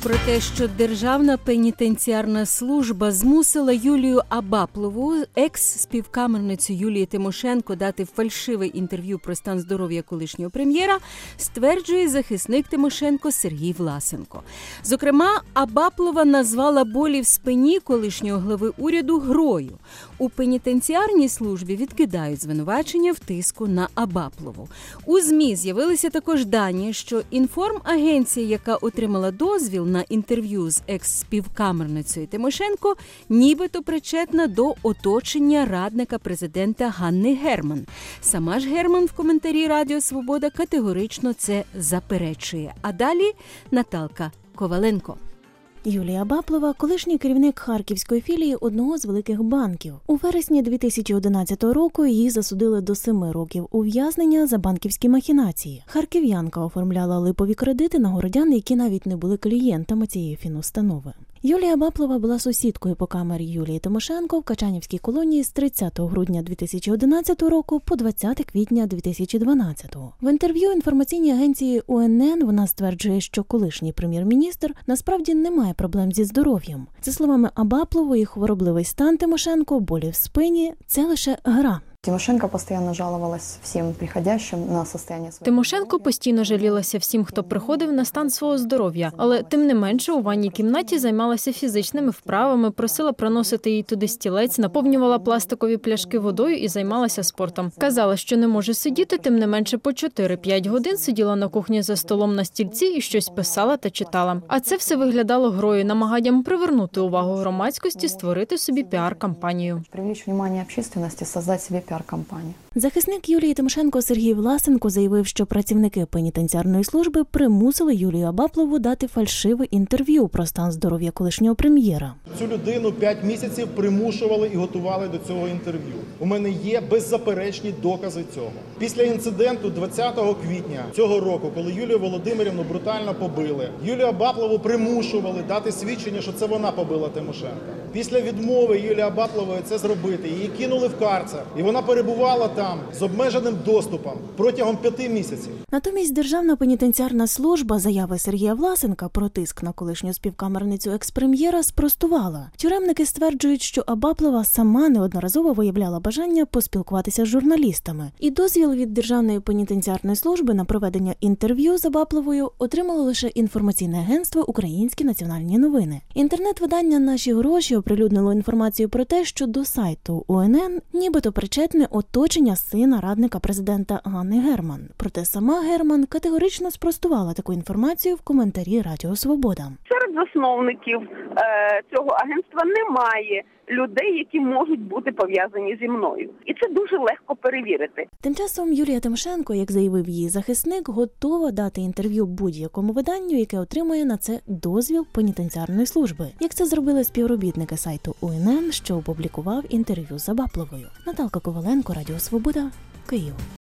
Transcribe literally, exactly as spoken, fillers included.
Про те, що Державна пенітенціарна служба змусила Юлію Абаплову, екс-співкамерницю Юлії Тимошенко, дати фальшиве інтерв'ю про стан здоров'я колишнього прем'єра, стверджує захисник Тимошенко Сергій Власенко. Зокрема, Абаплова назвала болі в спині колишнього глави уряду грою. У пенітенціарній службі відкидають звинувачення в тиску на Абаплову. У ЗМІ з'явилися також дані, що інформагенція, яка отримала дозвіл на інтерв'ю з екс-співкамерницею Тимошенко, нібито причетна до оточення радника президента Ганни Герман. Сама ж Герман в коментарі Радіо Свобода категорично це заперечує. А далі Наталка Коваленко. Юлія Абаплова – колишній керівник харківської філії одного з великих банків. У вересні дві тисячі одинадцятого року її засудили до семи років ув'язнення за банківські махінації. Харків'янка оформляла липові кредити на городян, які навіть не були клієнтами цієї фінустанови. Юлія Абаплова була сусідкою по камері Юлії Тимошенко в Качанівській колонії з тридцятого грудня дві тисячі одинадцятого року по двадцяте квітня дві тисячі дванадцятого. В інтерв'ю інформаційній агенції У Ен Ен вона стверджує, що колишній прем'єр-міністр насправді не має проблем зі здоров'ям. За словами Абаплової, хворобливий стан Тимошенко, болі в спині – це лише гра. Тимошенко постійно жалувалась всім приходящим на состояние своєї. Тимошенко постійно жалілася всім, хто приходив, на стан свого здоров'я, але тим не менше у ванній кімнаті займалася фізичними вправами, просила приносити їй туди стілець, наповнювала пластикові пляшки водою і займалася спортом. Казала, що не може сидіти, тим не менше по чотири-п'ять годин сиділа на кухні за столом на стільці і щось писала та читала. А це все виглядало грою, намаганням привернути увагу громадськості, створити собі піар-кампанію. Привлечь увагу общественності, створити собі піар. Захисник Юлії Тимошенко Сергій Власенко заявив, що працівники пенітенціарної служби примусили Юлію Абаплову дати фальшиве інтерв'ю про стан здоров'я колишнього прем'єра. Цю людину п'ять місяців примушували і готували до цього інтерв'ю. У мене є беззаперечні докази цього. Після інциденту двадцятого квітня цього року, коли Юлію Володимирівну брутально побили, Юлію Абаплову примушували дати свідчення, що це вона побила Тимошенка. Після відмови Юлії Абаплової це зробити, її кинули в карцер, і вона перебувала там з обмеженим доступом протягом п'яти місяців. Натомість Державна пенітенціарна служба заяви Сергія Власенка про тиск на колишню співкамерницю екс-прем'єра спростувала. Тюремники стверджують, що Абаплова сама неодноразово виявляла бажання поспілкуватися з журналістами. І дозвіл від Державної пенітенціарної служби на проведення інтерв'ю з Абапловою отримало лише інформаційне агентство «Українські національні новини». Інтернет-видання «Наші гроші» оприлюднило інформацію про те, що до сайту У Ен Ен нібито причетне оточення сина радника президента Ганни Герман. Проте сама Герман категорично спростувала таку інформацію в коментарі Радіо Свобода. Серед засновників е, цього агентства немає людей, які можуть бути пов'язані зі мною. І це дуже легко перевірити. Тим часом Юлія Тимошенко, як заявив її захисник, готова дати інтерв'ю будь-якому виданню, яке отримає на це дозвіл пенітенціарної служби. Як це зробили співробітники сайту У Ен Ен, що опублікував інтерв'ю з Абапловою. Наталка Коваленко, Радіо Свобода, Київ.